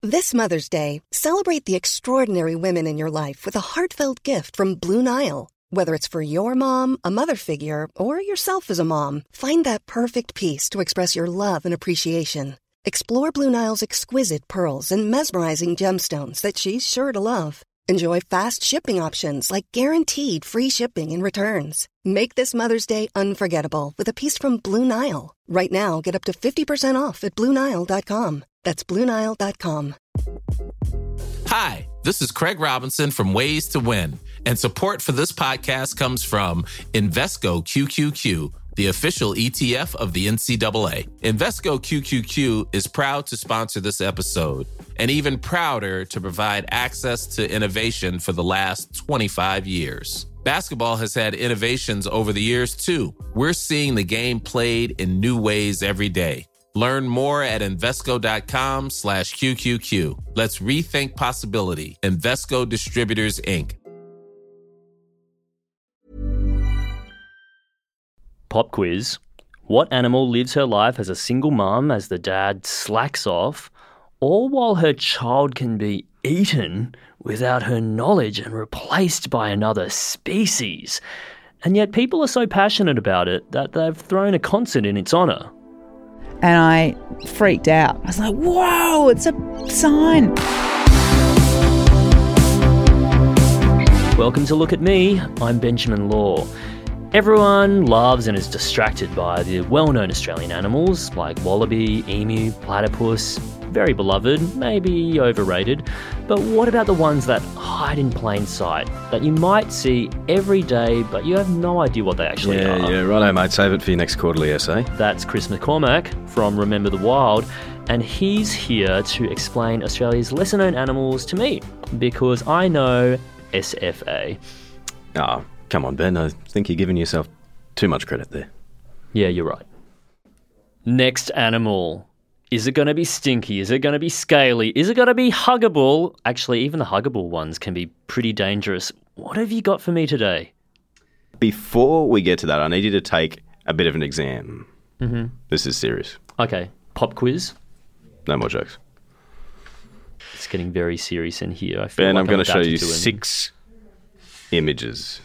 This Mother's Day, celebrate the extraordinary women in your life with a heartfelt gift from Blue Nile. Whether it's for your mom, a mother figure, or yourself as a mom, find that perfect piece to express your love and appreciation. Explore Blue Nile's exquisite pearls and mesmerizing gemstones that she's sure to love. Enjoy fast shipping options like guaranteed free shipping and returns. Make this Mother's Day unforgettable with a piece from Blue Nile. Right now, get up to 50% off at BlueNile.com. That's BlueNile.com. Hi, this is Craig Robinson from Ways to Win, and support for this podcast comes from Invesco QQQ, the official ETF of the NCAA. Invesco QQQ is proud to sponsor this episode, and even prouder to provide access to innovation for the last 25 years. Basketball has had innovations over the years, too. We're seeing the game played in new ways every day. Learn more at Invesco.com/QQQ. Let's rethink possibility. Invesco Distributors, Inc. Pop quiz. What animal lives her life as a single mum as the dad slacks off, all while her child can be eaten without her knowledge and replaced by another species? And yet people are so passionate about it that they've thrown a concert in its honour. And I freaked out. I was like, whoa, it's a sign. Welcome to Look at Me. I'm Benjamin Law. Everyone loves and is distracted by the well-known Australian animals like wallaby, emu, platypus. Very beloved, maybe overrated. But what about the ones that hide in plain sight, that you might see every day, but you have no idea what they actually are? Yeah, righto, mate. Save it for your next quarterly essay. That's Chris McCormack from Remember the Wild, and he's here to explain Australia's lesser-known animals to me, because I know SFA. Oh, come on, Ben. I think you're giving yourself too much credit there. Yeah, you're right. Next animal. Is it going to be stinky? Is it going to be scaly? Is it going to be huggable? Actually, even the huggable ones can be pretty dangerous. What have you got for me today? Before we get to that, I need you to take a bit of an exam. Mm-hmm. This is serious. Okay, pop quiz. No more jokes. It's getting very serious in here. I feel Ben, like I'm going to show about you do 6 images.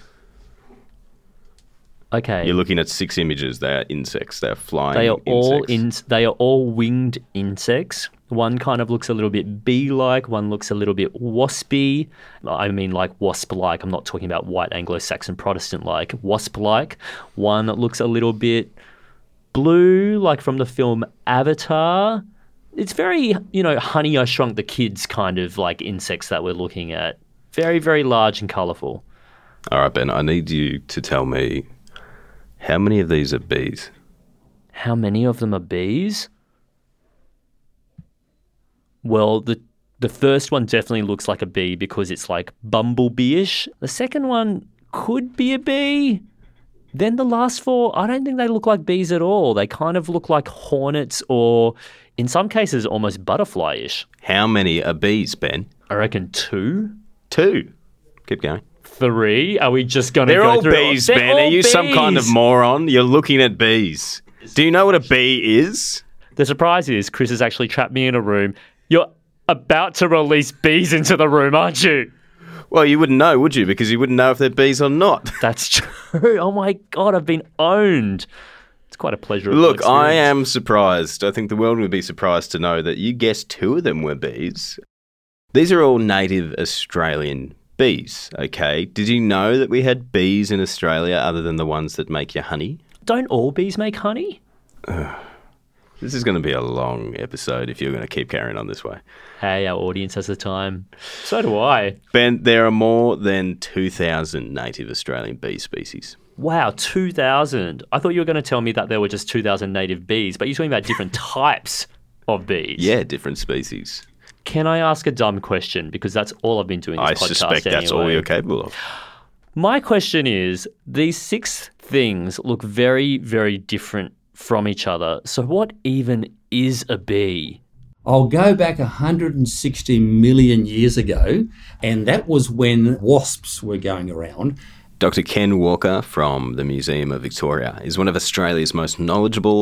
Okay. You're looking at 6 images. They are insects. They are flying insects. They are all winged insects. One kind of looks a little bit bee-like. One looks a little bit waspy. I mean like wasp-like. I'm not talking about white Anglo-Saxon Protestant-like. Wasp-like. One that looks a little bit blue, like from the film Avatar. It's very, Honey, I Shrunk the Kids kind of like insects that we're looking at. Very, very large and colourful. All right, Ben, I need you to tell me how many of these are bees? How many of them are bees? Well, the first one definitely looks like a bee because it's like bumblebee-ish. The second one could be a bee. Then the last 4, I don't think they look like bees at all. They kind of look like hornets or, in some cases, almost butterfly-ish. How many are bees, Ben? I reckon 2. 2. Keep going. 3. Are we just going to They're go all through bees, They're Ben. all Are you bees. some kind of moron? You're looking at bees. Do you know what a bee is? The surprise is Chris has actually trapped me in a room. You're about to release bees into the room, aren't you? Well, you wouldn't know, would you? Because you wouldn't know if they're bees or not. That's true. Oh my God, I've been owned. It's quite a pleasure. Look, I am surprised. I think the world would be surprised to know that you guessed 2 of them were bees. These are all native Australian bees, okay? Did you know that we had bees in Australia other than the ones that make your honey? Don't all bees make honey? This is going to be a long episode if you're going to keep carrying on this way. Hey, our audience has the time. So do I. Ben, there are more than 2,000 native Australian bee species. Wow, 2,000. I thought you were going to tell me that there were just 2,000 native bees, but you're talking about different types of bees. Yeah, different species. Can I ask a dumb question? Because that's all I've been doing this podcast I suspect that's all you're capable of. My question is, these 6 things look very, very different from each other. So what even is a bee? I'll go back 160 million years ago, and that was when wasps were going around. Dr. Ken Walker from the Museum of Victoria is one of Australia's most knowledgeable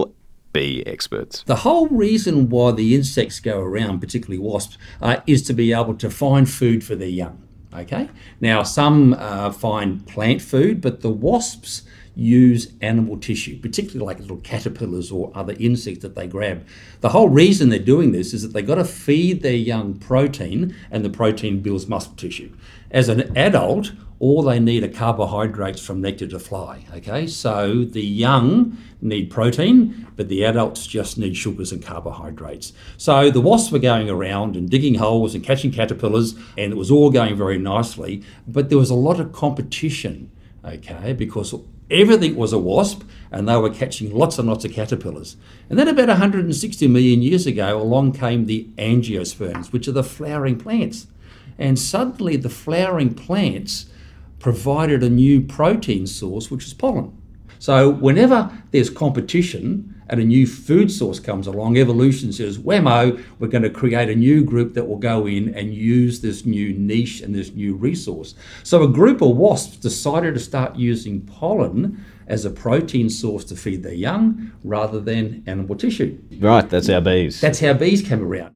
bee experts? The whole reason why the insects go around, particularly wasps, is to be able to find food for their young. Okay. Now, some find plant food, but the wasps use animal tissue, particularly like little caterpillars or other insects that they grab. The whole reason they're doing this is that they've got to feed their young protein, and the protein builds muscle tissue. As an adult, all they need are carbohydrates from nectar to fly. Okay, so the young need protein, but the adults just need sugars and carbohydrates. So the wasps were going around and digging holes and catching caterpillars, and it was all going very nicely, but there was a lot of competition, okay, because everything was a wasp and they were catching lots and lots of caterpillars. And then about 160 million years ago, along came the angiosperms, which are the flowering plants. And suddenly the flowering plants provided a new protein source, which is pollen. So whenever there's competition and a new food source comes along, evolution says, whammo, we're going to create a new group that will go in and use this new niche and this new resource. So a group of wasps decided to start using pollen as a protein source to feed their young rather than animal tissue. Right, that's how bees. That's how bees came around.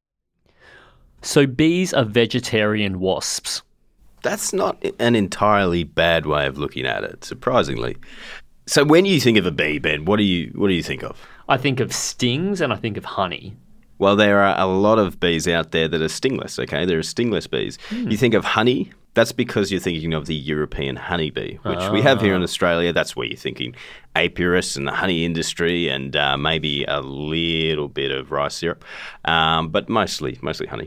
So bees are vegetarian wasps. That's not an entirely bad way of looking at it, surprisingly. So when you think of a bee, Ben, what do you think of? I think of stings and I think of honey. Well, there are a lot of bees out there that are stingless, okay? There are stingless bees. You think of honey, that's because you're thinking of the European honeybee, which we have here in Australia. That's where you're thinking apiarists and the honey industry and maybe a little bit of rice syrup, but mostly honey.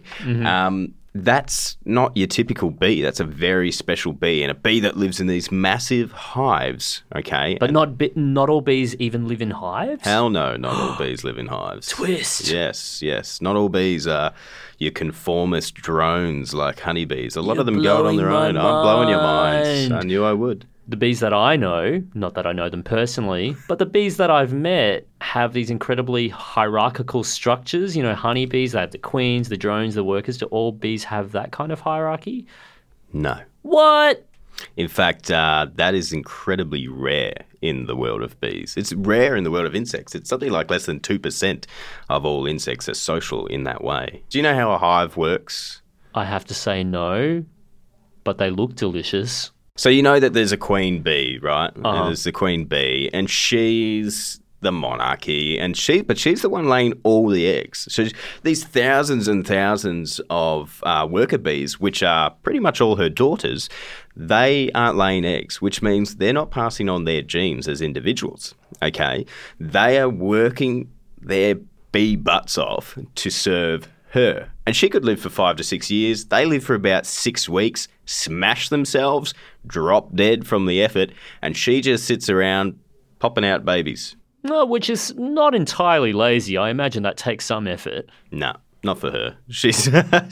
That's not your typical bee. That's a very special bee, and a bee that lives in these massive hives, okay? But not all bees even live in hives? Hell no, not all bees live in hives. Twist. Yes. Not all bees are your conformist drones like honeybees. A lot of them go out on their own. I'm blowing your mind. I knew I would. The bees that I know, not that I know them personally, but the bees that I've met have these incredibly hierarchical structures. You know, honeybees, they have the queens, the drones, the workers. Do all bees have that kind of hierarchy? No. What? In fact, that is incredibly rare in the world of bees. It's rare in the world of insects. It's something like less than 2% of all insects are social in that way. Do you know how a hive works? I have to say no, but they look delicious. So you know that there's a queen bee, right? There's the queen bee, and she's the monarchy, but she's the one laying all the eggs. So these thousands and thousands of worker bees, which are pretty much all her daughters, they aren't laying eggs, which means they're not passing on their genes as individuals, okay? They are working their bee butts off to serve her. And she could live for 5 to 6 years. They live for about 6 weeks, smash themselves, drop dead from the effort, and she just sits around popping out babies. No, which is not entirely lazy. I imagine that takes some effort. No, not for her. She's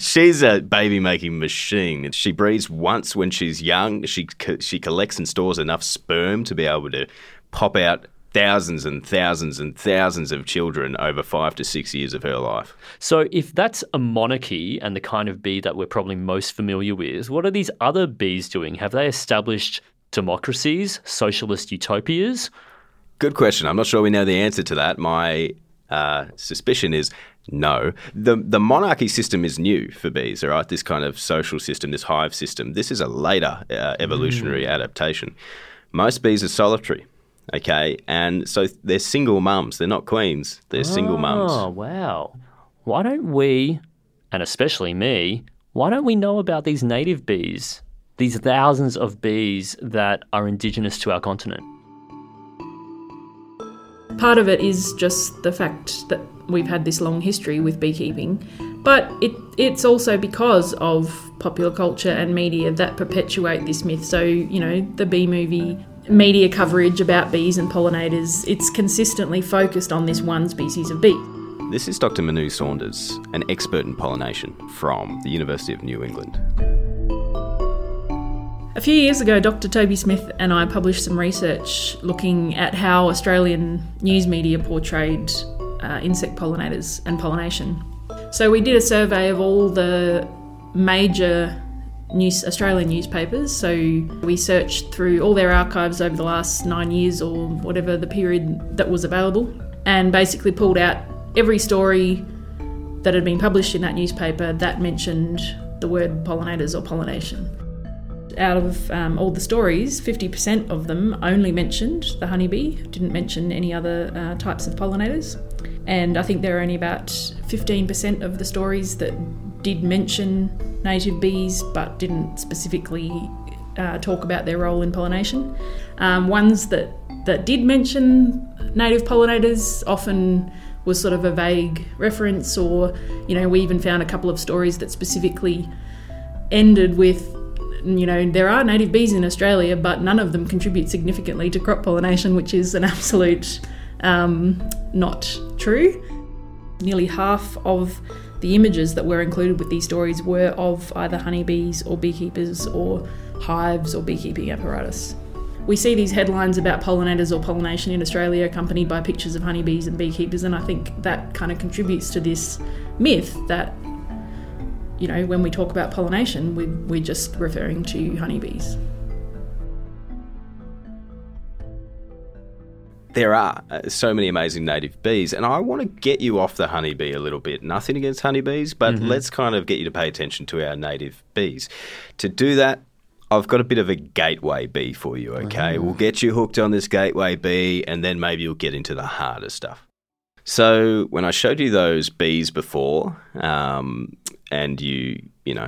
a baby-making machine. She breeds once when she's young. She collects and stores enough sperm to be able to pop out thousands and thousands and thousands of children over 5 to 6 years of her life. So if that's a monarchy and the kind of bee that we're probably most familiar with, what are these other bees doing? Have they established democracies, socialist utopias? Good question. I'm not sure we know the answer to that. My suspicion is no. The monarchy system is new for bees, all right? This kind of social system, this hive system. This is a later evolutionary adaptation. Most bees are solitary. Okay, and so they're single mums. They're not queens. They're single mums. Oh, wow. Why don't we, and especially me, why don't we know about these native bees? These thousands of bees that are indigenous to our continent? Part of it is just the fact that we've had this long history with beekeeping, but it's also because of popular culture and media that perpetuate this myth. So, you know, the Bee Movie, media coverage about bees and pollinators, it's consistently focused on this one species of bee. This is Dr. Manu Saunders, an expert in pollination from the University of New England. A few years ago, Dr. Toby Smith and I published some research looking at how Australian news media portrayed insect pollinators and pollination. So we did a survey of all the major Australian newspapers. So we searched through all their archives over the last 9 years or whatever the period that was available. and basically pulled out every story that had been published in that newspaper that mentioned the word pollinators or pollination. Out of all the stories, 50% of them only mentioned the honeybee, didn't mention any other types of pollinators. And I think there are only about 15% of the stories that did mention native bees but didn't specifically talk about their role in pollination. Ones that did mention native pollinators often was sort of a vague reference, or, we even found a couple of stories that specifically ended with, there are native bees in Australia, but none of them contribute significantly to crop pollination, which is an absolute not true. Nearly half of the images that were included with these stories were of either honeybees or beekeepers or hives or beekeeping apparatus. We see these headlines about pollinators or pollination in Australia accompanied by pictures of honeybees and beekeepers, and I think that kind of contributes to this myth that, when we talk about pollination, we're just referring to honeybees. There are so many amazing native bees, and I want to get you off the honeybee a little bit. Nothing against honeybees, but let's kind of get you to pay attention to our native bees. To do that, I've got a bit of a gateway bee for you, okay? We'll get you hooked on this gateway bee, and then maybe you'll get into the harder stuff. So when I showed you those bees before, and you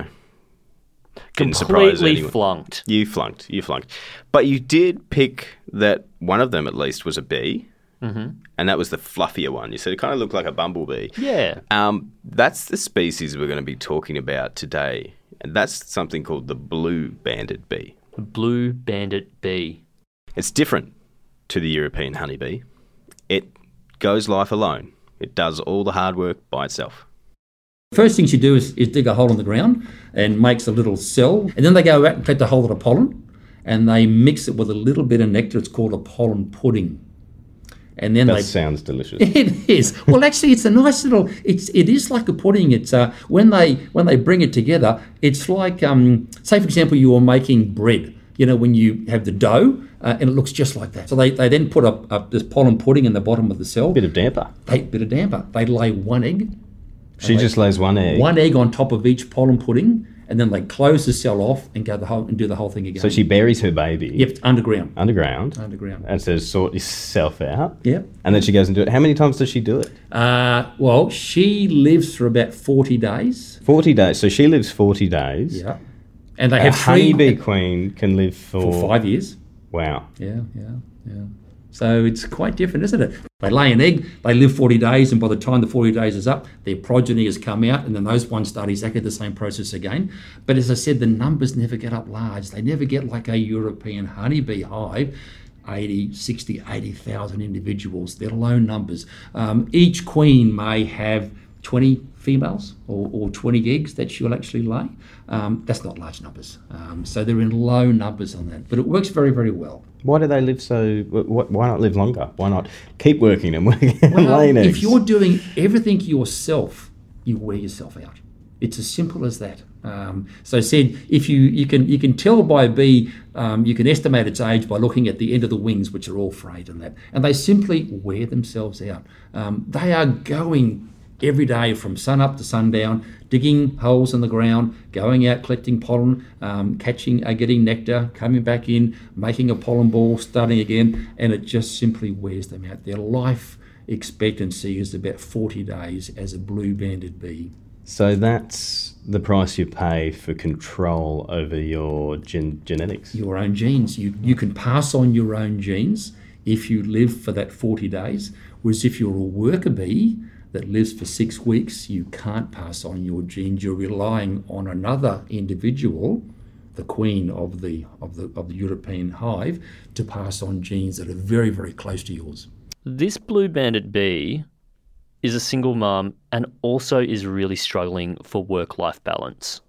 didn't surprise anyone. Completely flunked. You flunked. But you did pick that one of them at least was a bee, and that was the fluffier one. You said it kind of looked like a bumblebee. Yeah. That's the species we're going to be talking about today, and that's something called the blue-banded bee. The blue-banded bee. It's different to the European honeybee. It goes life alone. It does all the hard work by itself. First thing she do is dig a hole in the ground and makes a little cell, and then they go out and collect a whole lot of pollen, and they mix it with a little bit of nectar. It's called a pollen pudding. And then that sounds delicious. It is. Well, actually, it's a nice little. It is like a pudding. It's when they bring it together, it's like say for example you are making bread. When you have the dough and it looks just like that. So they then put this pollen pudding in the bottom of the cell. Bit of damper. They lay one egg. She just lays one egg. One egg on top of each pollen pudding, and then they close the cell off and do the whole thing again. So she buries her baby. Yep, underground. And says, sort yourself out. Yep. And then she goes and do it. How many times does she do it? Well, she lives for about 40 days. 40 days. So she lives 40 days. Yeah. And they have honeybee queen can live for 5 years. Wow. Yeah. So it's quite different, isn't it? They lay an egg, they live 40 days, and by the time the 40 days is up, their progeny has come out, and then those ones start exactly the same process again. But as I said, the numbers never get up large. They never get like a European honeybee hive, 80, 60, 80,000 individuals. They're low numbers. Each queen may have 20 females or 20 eggs that she'll actually lay. That's not large numbers. So they're in low numbers on that. But it works very, very well. Why do they live so... Why not live longer? Why not keep working and laying eggs? If you're doing everything yourself, you wear yourself out. It's as simple as that. So I said, if you can tell by a bee, you can estimate its age by looking at the end of the wings, which are all frayed and that. And they simply wear themselves out. They are going every day from sun up to sundown, digging holes in the ground, going out collecting pollen, getting nectar, coming back in, making a pollen ball, starting again, and it just simply wears them out. Their life expectancy is about 40 days as a blue-banded bee. So that's the price you pay for control over your genetics? Your own genes. You can pass on your own genes if you live for that 40 days, whereas if you're a worker bee that lives for 6 weeks, you can't pass on your genes. You're relying on another individual, the queen of the European hive, to pass on genes that are very, very close to yours. This blue-banded bee is a single mum and also is really struggling for work-life balance.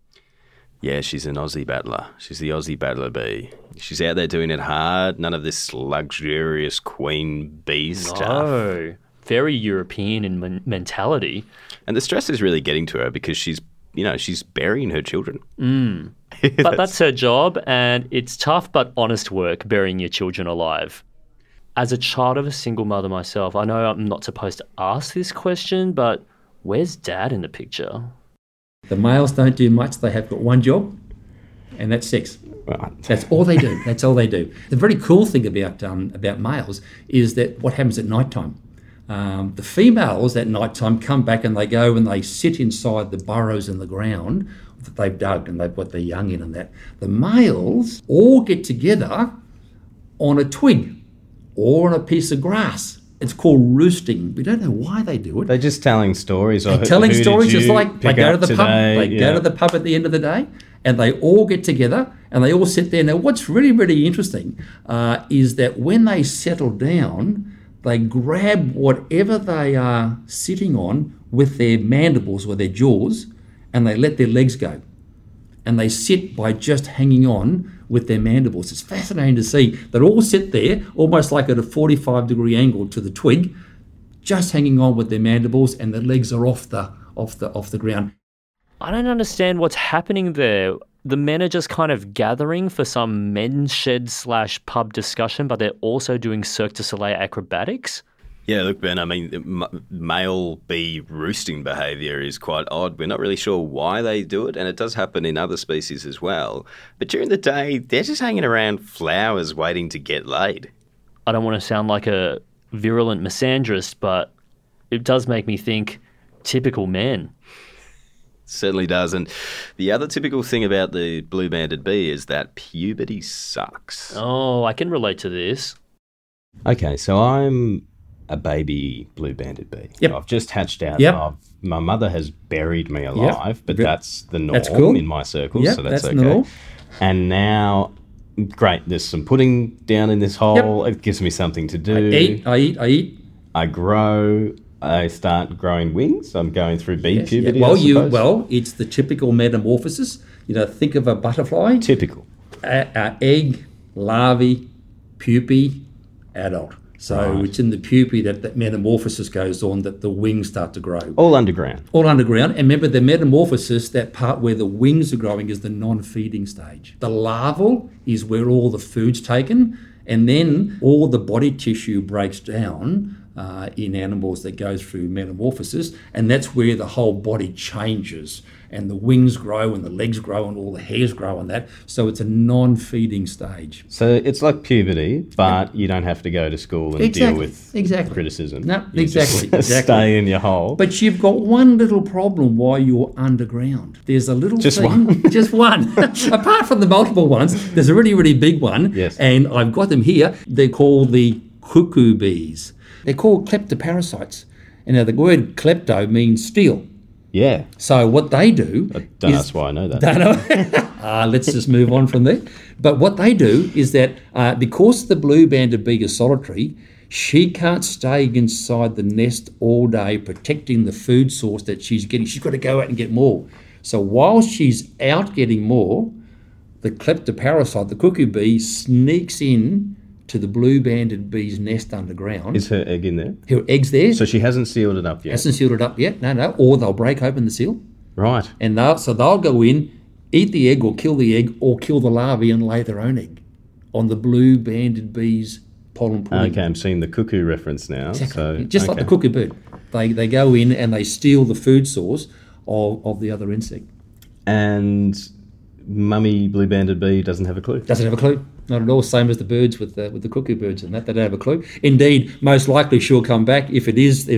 Yeah, she's an Aussie battler. She's the Aussie battler bee. She's out there doing it hard. None of this luxurious queen bee stuff. No. Very European in mentality. And the stress is really getting to her because she's burying her children. But that's her job, and it's tough but honest work burying your children alive. As a child of a single mother myself, I know I'm not supposed to ask this question, but where's Dad in the picture? The males don't do much. They have got one job, and that's sex. Right. That's all they do. That's all they do. The very cool thing about males is that what happens at night time. The females at night time come back and they go and they sit inside the burrows in the ground that they've dug and they've got their young in and that. The males all get together on a twig or on a piece of grass. It's called roosting. We don't know why they do it. They're just telling stories. They're telling stories. It's like they go to the pub. They go to the pub at the end of the day, and they all get together and they all sit there. Now, what's really, really interesting is that when they settle down, they grab whatever they are sitting on with their mandibles or their jaws, and they let their legs go. And they sit by just hanging on with their mandibles. It's fascinating to see. They all sit there, almost like at a 45-degree angle to the twig, just hanging on with their mandibles, and their legs are off the ground. I don't understand what's happening there. The men are just kind of gathering for some men's shed / pub discussion, but they're also doing Cirque du Soleil acrobatics? Yeah, look, Ben, I mean, male bee roosting behaviour is quite odd. We're not really sure why they do it, and it does happen in other species as well. But during the day, they're just hanging around flowers waiting to get laid. I don't want to sound like a virulent misandrist, but it does make me think typical men. Certainly does. And the other typical thing about the blue-banded bee is that puberty sucks. Oh, I can relate to this. Okay, so I'm a baby blue-banded bee. Yep. I've just hatched out. Yep. My mother has buried me alive, but that's the norm That's cool. in my circles, Yep, so that's okay. normal. And now, great, there's some pudding down in this hole. Yep. It gives me something to do. I eat. I grow. I start growing wings. I'm going through bee puberty. Yeah. Well, it's the typical metamorphosis. Think of a butterfly. Typical. Egg, larvae, pupae, adult. So It's in the pupae that metamorphosis goes on, that the wings start to grow. All underground. All underground. And remember, the metamorphosis, that part where the wings are growing, is the non-feeding stage. The larval is where all the food's taken, and then all the body tissue breaks down in animals that goes through metamorphosis, and that's where the whole body changes, and the wings grow and the legs grow and all the hairs grow and that. So it's a non-feeding stage. So it's like puberty, but you don't have to go to school and deal with criticism. No, you exactly. Just stay in your hole. But you've got one little problem while you're underground. There's a little Just thing. one? Just one. Apart from the multiple ones, there's a really, really big one. Yes. And I've got them here. They're called the cuckoo bees. They're called kleptoparasites. And now the word klepto means steal. Yeah. So what they do... Don't ask why I know that. Don't know. Let's just move on from there. But what they do is that because the blue-banded bee is solitary, she can't stay inside the nest all day protecting the food source that she's getting. She's got to go out and get more. So while she's out getting more, the kleptoparasite, the cuckoo bee, sneaks in to the blue-banded bee's nest underground. Is her egg in there? Her egg's there. So she hasn't sealed it up yet? Hasn't sealed it up yet, no. Or they'll break open the seal. Right. And they'll go in, eat the egg or kill the larvae and lay their own egg on the blue-banded bee's pollen pudding. Okay, I'm seeing the cuckoo reference now. Exactly. So, Just like the cuckoo bird. They go in and they steal the food source of the other insect. And mummy blue-banded bee doesn't have a clue? Doesn't have a clue. Not at all. Same as the birds with the cuckoo birds and that. They don't have a clue. Indeed, most likely she'll come back. If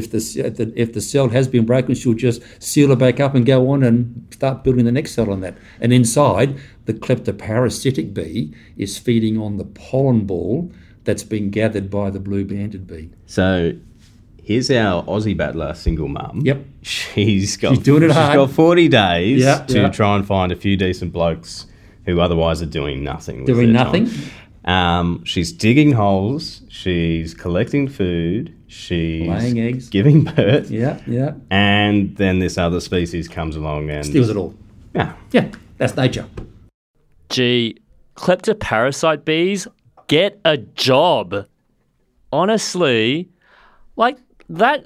the cell has been broken, she'll just seal it back up and go on and start building the next cell on that. And inside, the kleptoparasitic bee is feeding on the pollen ball that's been gathered by the blue-banded bee. So here's our Aussie battler, single mum. Yep. She's doing it hard. She's got 40 days to Yeah. try and find a few decent blokes who otherwise are doing nothing. Doing nothing. She's digging holes. She's collecting food. She's laying eggs. Giving birth. Yeah. And then this other species comes along and Steals it all. Yeah. Yeah, that's nature. Gee, kleptoparasite bees, get a job. Honestly, like that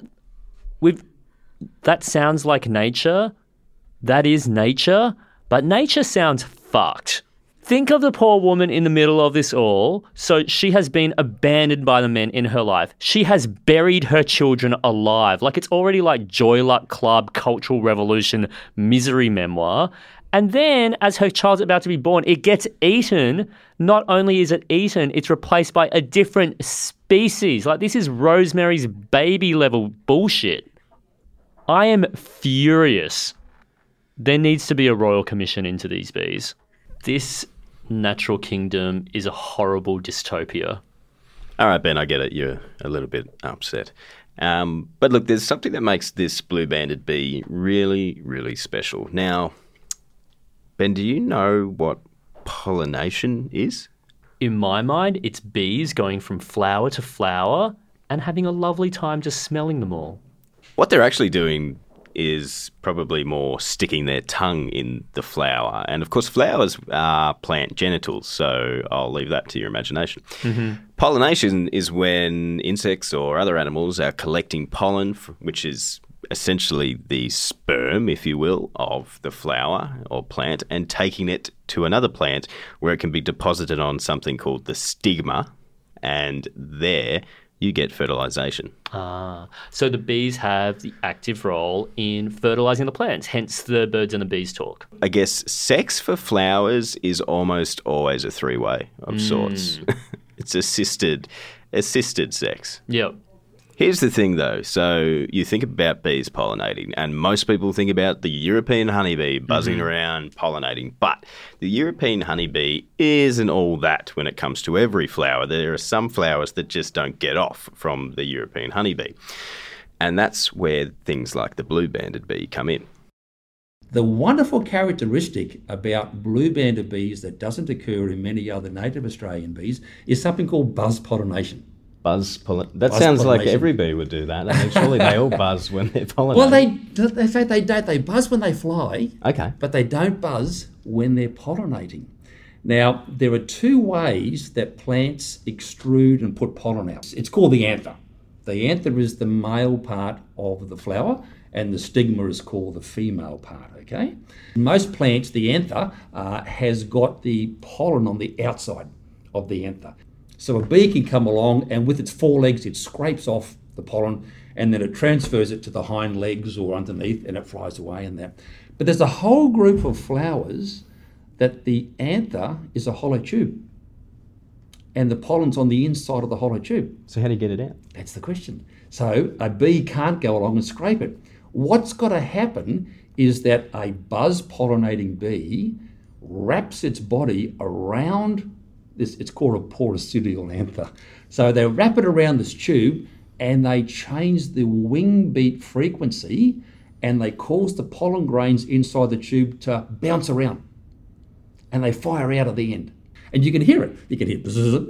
sounds like nature. That is nature, but nature sounds fucked. Think of the poor woman in the middle of this all. So she has been abandoned by the men in her life. She has buried her children alive. Like, it's already like Joy Luck Club, Cultural Revolution, misery memoir. And then, as her child's about to be born, it gets eaten. Not only is it eaten, it's replaced by a different species. Like, this is Rosemary's Baby level bullshit. I am furious. There needs to be a royal commission into these bees. This natural kingdom is a horrible dystopia. All right, Ben, I get it. You're a little bit upset. But look, there's something that makes this blue-banded bee really, really special. Now, Ben, do you know what pollination is? In my mind, it's bees going from flower to flower and having a lovely time just smelling them all. What they're actually doing is probably more sticking their tongue in the flower. And of course, flowers are plant genitals, so I'll leave that to your imagination. Mm-hmm. Pollination is when insects or other animals are collecting pollen, which is essentially the sperm, if you will, of the flower or plant, and taking it to another plant where it can be deposited on something called the stigma, and there you get fertilization. So the bees have the active role in fertilizing the plants, hence the birds and the bees talk. I guess sex for flowers is almost always a three-way of sorts. It's assisted sex. Yep. Here's the thing, though. So you think about bees pollinating, and most people think about the European honeybee buzzing around pollinating. But the European honeybee isn't all that when it comes to every flower. There are some flowers that just don't get off from the European honeybee. And that's where things like the blue-banded bee come in. The wonderful characteristic about blue-banded bees that doesn't occur in many other native Australian bees is something called buzz pollination. Buzz pollination. That sounds like every bee would do that. I mean, surely they all buzz when they're pollinating. Well, they say they don't. They buzz when they fly. Okay. But they don't buzz when they're pollinating. Now, there are two ways that plants extrude and put pollen out. It's called the anther. The anther is the male part of the flower, and the stigma is called the female part, okay? In most plants, the anther has got the pollen on the outside of the anther. So a bee can come along and with its forelegs, it scrapes off the pollen and then it transfers it to the hind legs or underneath and it flies away and that. But there's a whole group of flowers that the anther is a hollow tube and the pollen's on the inside of the hollow tube. So how do you get it out? That's the question. So a bee can't go along and scrape it. What's got to happen is that a buzz pollinating bee wraps its body around this, it's called a porosodial anther. So they wrap it around this tube and they change the wing beat frequency and they cause the pollen grains inside the tube to bounce around and they fire out of the end. And you can hear it. You can hear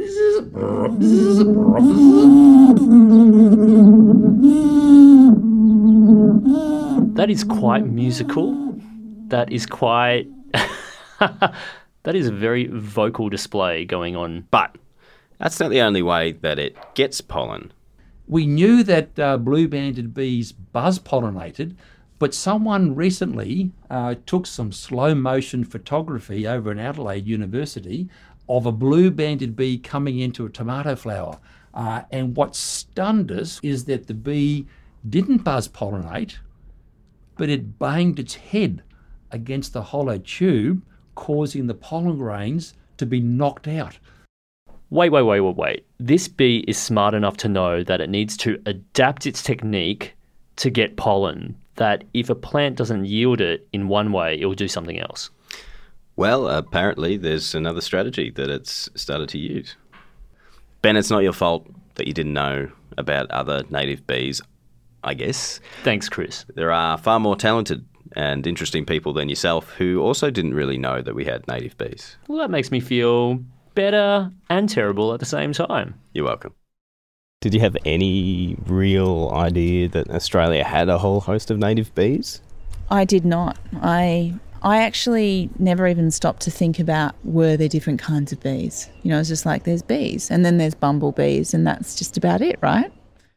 That is quite musical. That is quite... That is a very vocal display going on. But that's not the only way that it gets pollen. We knew that blue-banded bees buzz pollinated, but someone recently took some slow-motion photography over in Adelaide University of a blue-banded bee coming into a tomato flower. And what stunned us is that the bee didn't buzz pollinate, but it banged its head against the hollow tube, causing the pollen grains to be knocked out. Wait. This bee is smart enough to know that it needs to adapt its technique to get pollen, that if a plant doesn't yield it in one way, it will do something else. Well, apparently there's another strategy that it's started to use. Ben, it's not your fault that you didn't know about other native bees, I guess. Thanks, Chris. There are far more talented and interesting people than yourself who also didn't really know that we had native bees. Well, that makes me feel better and terrible at the same time. You're welcome. Did you have any real idea that Australia had a whole host of native bees? I did not. I actually never even stopped to think about, were there different kinds of bees? You know, it's just like there's bees and then there's bumblebees and that's just about it, right?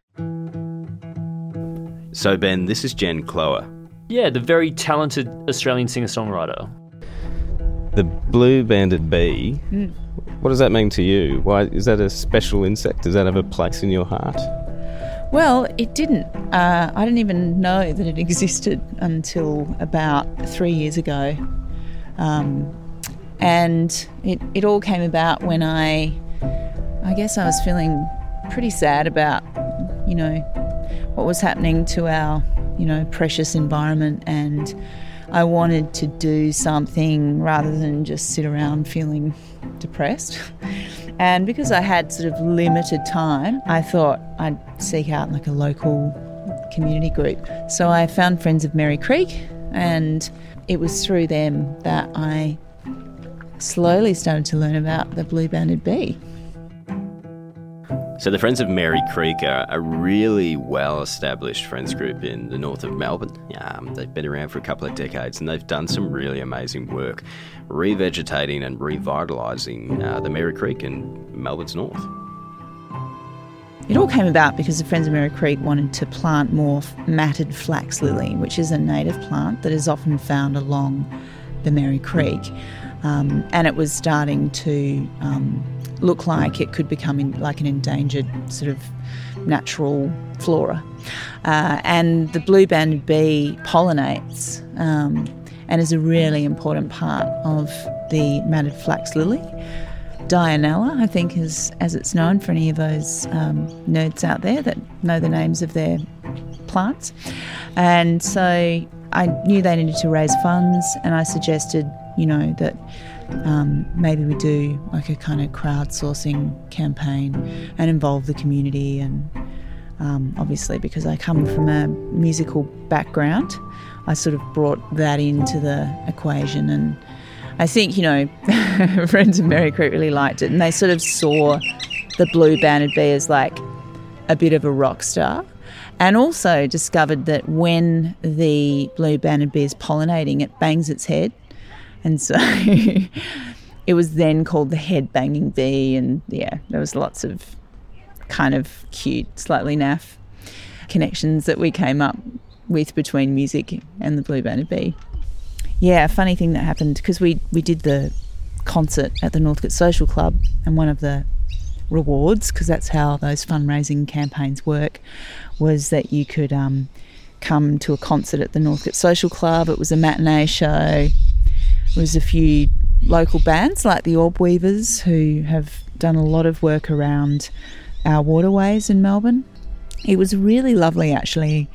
So, Ben, this is Jen Cloher. Yeah, the very talented Australian singer-songwriter. The blue-banded bee, what does that mean to you? Why is that a special insect? Does that have a place in your heart? Well, it didn't. I didn't even know that it existed until about 3 years ago. And it all came about when I guess I was feeling pretty sad about, what was happening to our, precious environment, and I wanted to do something rather than just sit around feeling depressed. And because I had sort of limited time, I thought I'd seek out like a local community group. So I found Friends of Merri Creek, and it was through them that I slowly started to learn about the blue-banded bee. So the Friends of Merri Creek are a really well-established friends group in the north of Melbourne. They've been around for a couple of decades, and they've done some really amazing work revegetating and revitalising the Merri Creek in Melbourne's north. It all came about because the Friends of Merri Creek wanted to plant more matted flax lily, which is a native plant that is often found along the Merri Creek. And it was starting to look like it could become like an endangered sort of natural flora. And the blue-banded bee pollinates and is a really important part of the matted flax lily. Dianella, I think, as it's known for any of those nerds out there that know the names of their plants. And so I knew they needed to raise funds, and I suggested, that maybe we do like a kind of crowdsourcing campaign and involve the community. And obviously, because I come from a musical background, I sort of brought that into the equation. And I think, Friends of Merri Creek really liked it, and they sort of saw the blue-banded bee as like a bit of a rock star, and also discovered that when the blue-banded bee is pollinating, it bangs its head. And so it was then called the head-banging bee, and there was lots of kind of cute, slightly naff connections that we came up with between music and the blue-banded bee. Yeah, a funny thing that happened, because we did the concert at the Northcote Social Club, and one of the rewards, because that's how those fundraising campaigns work, was that you could come to a concert at the Northcote Social Club. It was a matinee show. There was a few local bands like the Orb Weavers, who have done a lot of work around our waterways in Melbourne. It was really lovely, actually.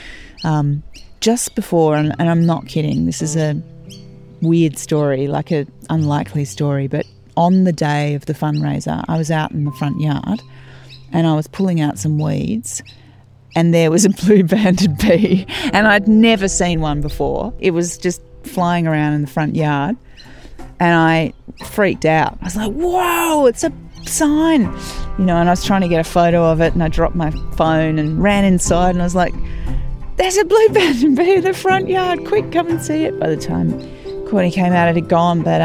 Just before, and I'm not kidding, this is a weird story, like an unlikely story, but on the day of the fundraiser, I was out in the front yard and I was pulling out some weeds, and there was a blue-banded bee, and I'd never seen one before. It was just flying around in the front yard, and I freaked out. I was like, whoa, it's a sign, and I was trying to get a photo of it, and I dropped my phone and ran inside, and I was like, there's a blue-banded bee in the front yard, quick, come and see it. By the time Courtney came out, it had gone, but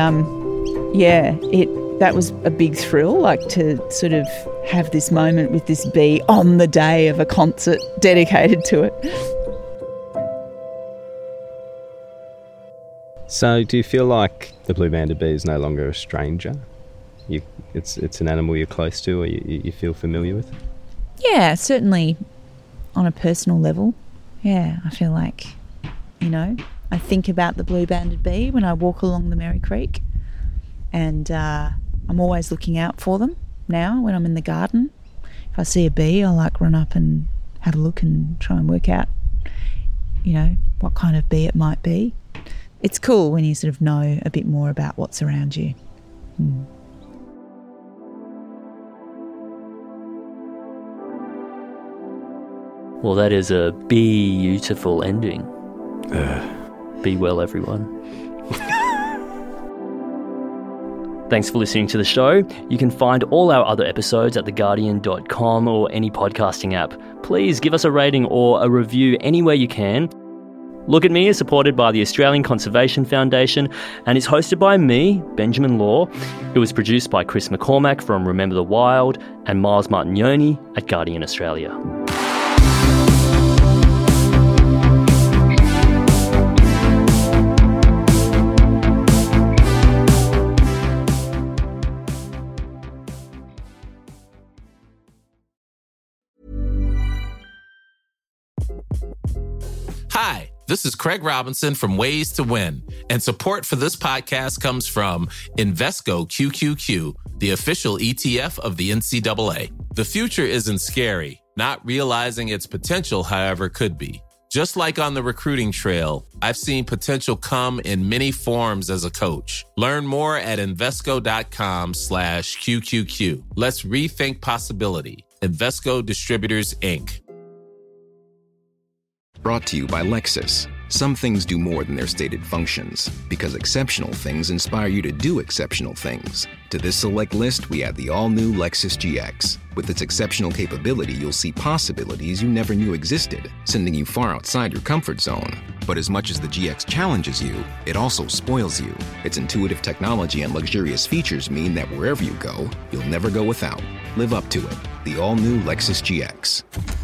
that was a big thrill, like to sort of have this moment with this bee on the day of a concert dedicated to it. So do you feel like the blue-banded bee is no longer a stranger? It's an animal you're close to, or you feel familiar with? Yeah, certainly on a personal level. Yeah, I feel like, I think about the blue-banded bee when I walk along the Merri Creek, and I'm always looking out for them now when I'm in the garden. If I see a bee, I'll run up and have a look and try and work out, what kind of bee it might be. It's cool when you sort of know a bit more about what's around you. Well, that is a beautiful ending. Be well, everyone. Thanks for listening to the show. You can find all our other episodes at theguardian.com or any podcasting app. Please give us a rating or a review anywhere you can. Look at Me is supported by the Australian Conservation Foundation and is hosted by me, Benjamin Law. It was produced by Chris McCormack from Remember the Wild and Miles Martignoni at Guardian Australia. This is Craig Robinson from Ways to Win, and support for this podcast comes from Invesco QQQ, the official ETF of the NCAA. The future isn't scary. Not realizing its potential, however, could be. Just like on the recruiting trail, I've seen potential come in many forms as a coach. Learn more at Invesco.com/QQQ. Let's rethink possibility. Invesco Distributors, Inc. Brought to you by Lexus. Some things do more than their stated functions, because exceptional things inspire you to do exceptional things. To this select list, we add the all-new Lexus GX. With its exceptional capability, you'll see possibilities you never knew existed, sending you far outside your comfort zone. But as much as the GX challenges you, it also spoils you. Its intuitive technology and luxurious features mean that wherever you go, you'll never go without. Live up to it. The all-new Lexus GX.